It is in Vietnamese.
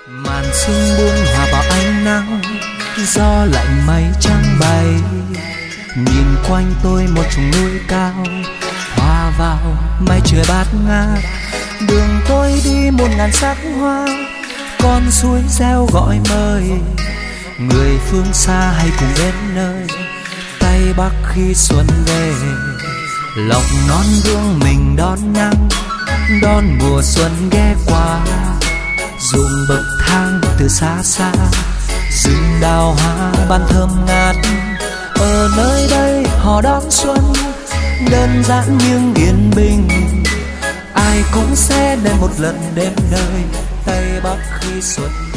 Màn sương buông hòa vào ánh nắng, gió lạnh mây trắng bay. Nhìn quanh tôi một chùm núi cao, hòa vào mây trời bát ngát. Đường tôi đi một ngàn sắc hoa, con suối reo gọi mời. Người phương xa hay cùng đến nơi Tây Bắc khi xuân về. Lộc non gương mình đón nắng, đón mùa xuân ghé qua. Ruộng bậc thang từ xa xa, rừng đào hoa ban thơm ngát. Ở nơi đây họ đón xuân, đơn giản nhưng yên bình. Ai cũng sẽ đến một lần đêm nơi Tây Bắc khi xuân